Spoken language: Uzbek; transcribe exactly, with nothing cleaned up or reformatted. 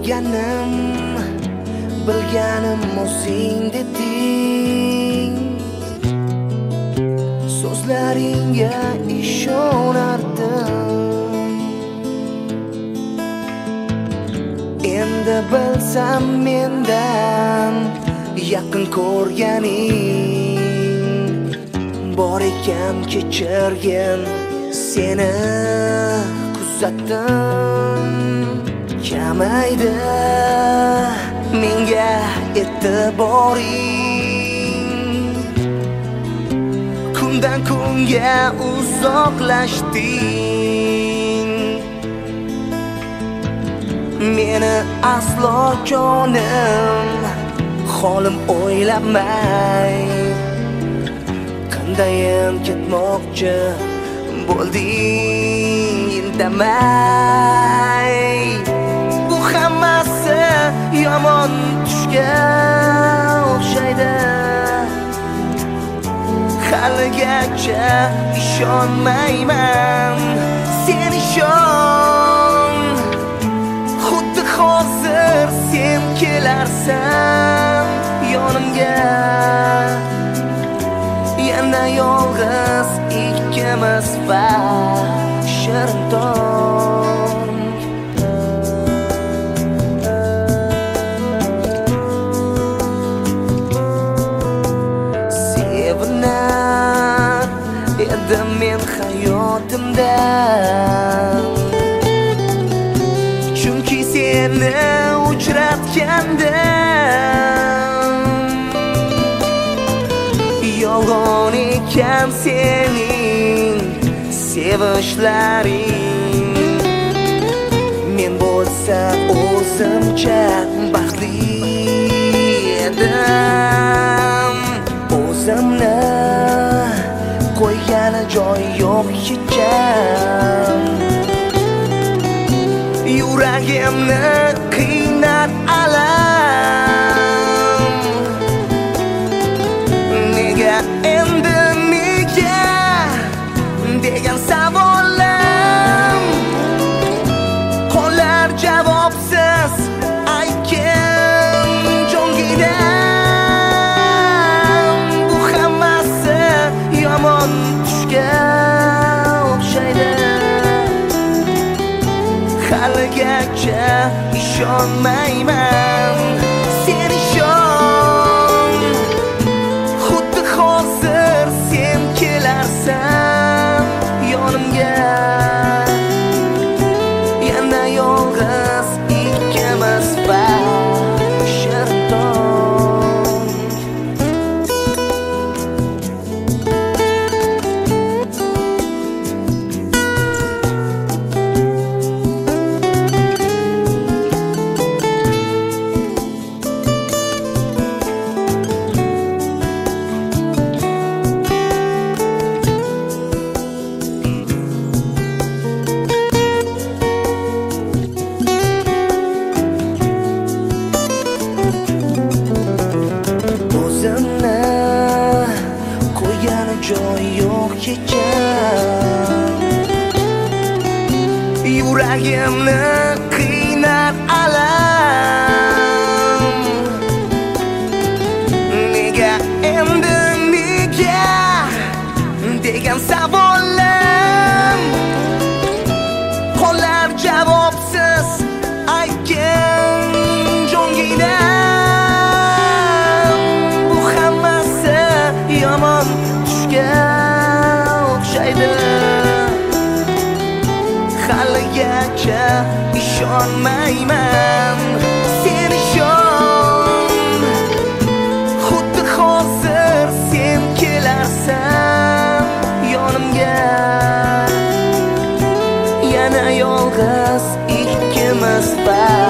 ko'rganim bilganim o'zing deding, so'zlaringga ishonardim. Endi bilsam mendan yaqin ko'rganing bor ekan, kechirgin seni kuzatdim. Kamaydi menga e'tiboring, kundan kunga uzoqlashding. Meni aslo jonim holim o'ylamay, qandayin ketmoqchi bo'lding indamay. Bu hammasi yomon tushga o'xshaydi, haligacha ishonmayman. Sen ishon, xuddi hozir sen kelarsan yonimga. Yana yolg'iz ikkimiz va shirin tong. Sevinar edim men hayotimdan, chunki seni uchratganda yolg'on ekan sening sevishlaring. Men bo'lsa o'zimcha baxtli edim, o'zimni qo'ygani joy yo'q hecham. Yuragimni qiynat alam, nega endi nega degan savolim qolar javobsiz. Aytgin jonginam, bu hammasi yomon tushga o'xshaydi, haligacha ishonmayman. Sen ishon, xuddi hozir sen kelarsan yonimga. Yana yolg'iz ikkimiz va shirin tong. O'zimni qo'ygani joy yo'q hecham. Yuragimni qiynat alam, nega endi nega degan savolim qolar javobsiz. Aytgin jonginam, bu hammasi yomon tushga o'xshaydi, haligacha ishonmayman. Sen ishon, xuddi hozir sen kelarsan yonimga. Yana yolg'iz ikkimiz va